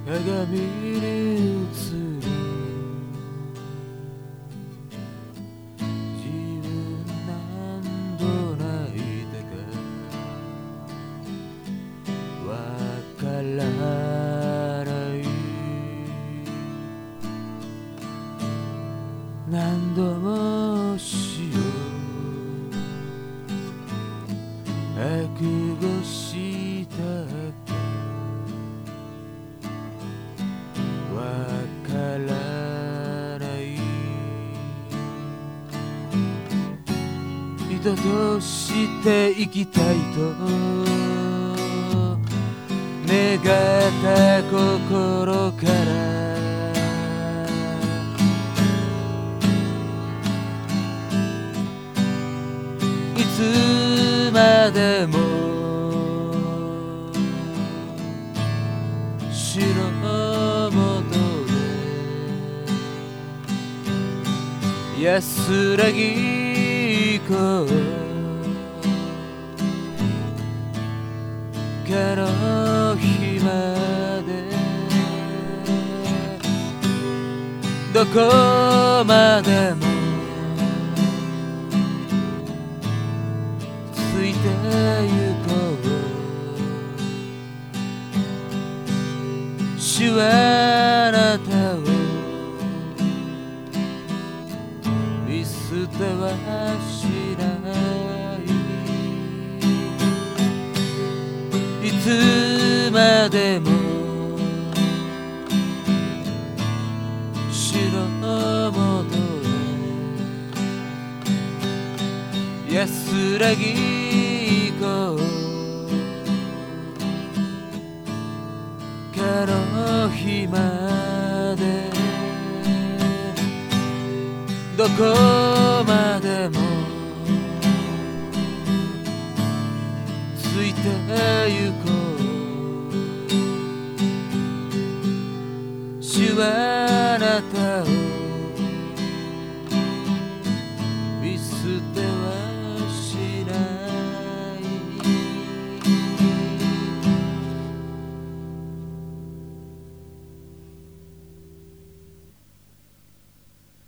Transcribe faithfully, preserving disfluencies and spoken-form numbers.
鏡に映る自分何度泣いたかわからない何度も死を覚悟したかわからない人として生きたいと願った心からいつまでも白元で安らぎこうかの日までどこまでもついてゆこう主はあなたを見捨てはしないいつまでも白元で安らぎこうかの日までどこまでもついてゆこう主はあなたを